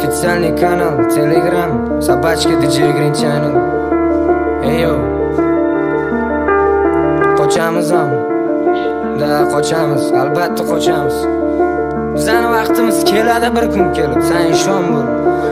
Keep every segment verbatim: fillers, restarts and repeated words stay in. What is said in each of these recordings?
Официальный канал, Telegram, Собачка ди джей Green Channel. Ey yo, qochamiz ham. Da qochamiz, albatta qochamiz. Bizning vaqtimiz keladi bir kun kelib, sen ishon bo'l.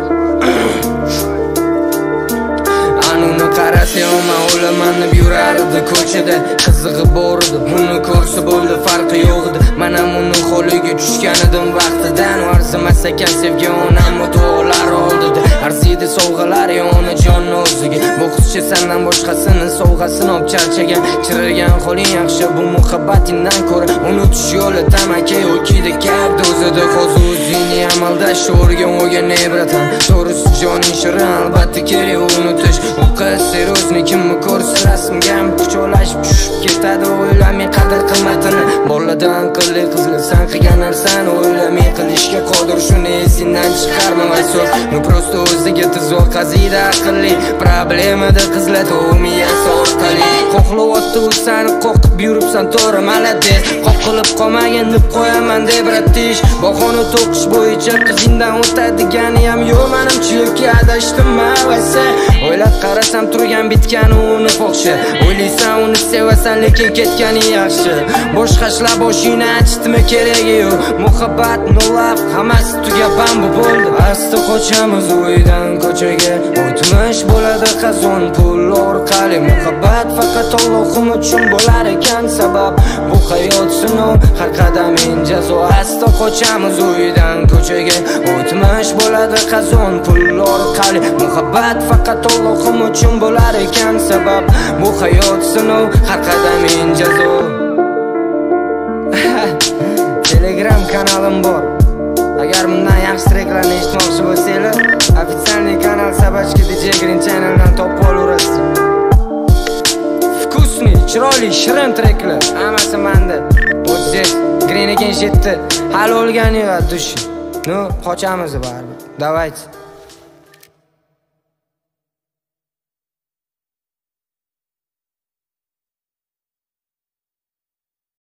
Anuni qarasam, men o'laman deb yurardi ko'chada, qizig'i bor edi, buni ko'rsa bo'ldi, farqi yo'q edi. Men ham uni qo'liga tushgan edim vaqtidan, arzimas ekan sevgi onam mutolar oldida. Arziydi sovg'alar onajon o'ziga, bu qizcha sendan boshqasini sovg'asini olib charchagan. Chirigan qo'ling yaxshi bu muhabbatingdan ko'ra, unutish yo'li tamaki o'kiydi kab dozada. Hozir o'zingni amaldash o'rgan o'rgan ibratan, to'g'risi joning shirin albatta kerak unutish. U qiz seryozni kimni ko'rsa rasmga quchoqlashib tushib ketadi, o'ylamay qadr qimmatini. Boladan qilli qizlar san qilgan narsani o'ylamay qilishga qodir, shuni esingdan chiqarma va so'z. Nu prosto o'ziga tuzok qaziydi aqlli, problemada qizlar to'miyasi orqali. Qo'qlayotdi u seni qoqib yuribsan to'g'ri malades, qoqilib qolmagan deb qo'yaman deb ratish. Bahona to'qish bo'yicha qizingdan o'tadigani ham yo'q menimcha, yoki adashdim mavasi. O'ylab qarasam turgan bitgani uni fohsha, o'ylaysan uni sevasan lekin ketgani yaxshi. Boshqashlar boshingni achdimi keragi yo'q, muhabbat no love hammasi tugaban bu bo'ldi. Asta qochamiz uydan ko'chaga, o'tmish bo'ladi qazon pul orqali. Muhabbat faqat Allohim uchun bo'lar ekan sabab, bu hayot sinov har qadaming jazo. Asta qochamiz uydan ko'chaga, o'tmish bo'ladi qazon pul orqali. Muhabbat faqat Allohim uchun bo'lar ekan sabab, bu hayot sinov har qadaming jazo. Telegram kanalim bor. Agar bundan yaxshi treklarni eshitmoqchi bo'lsanglar, официальный kanal Собачка ди джей Green Channel dan topib olasizlar. Вкусный, chiroyli, shirin treklar, hammasi menda. O'tdek, Green ekan jetdi. Hali o'lgani yo'q dush. Ну, qochamiz baribir. Давайте.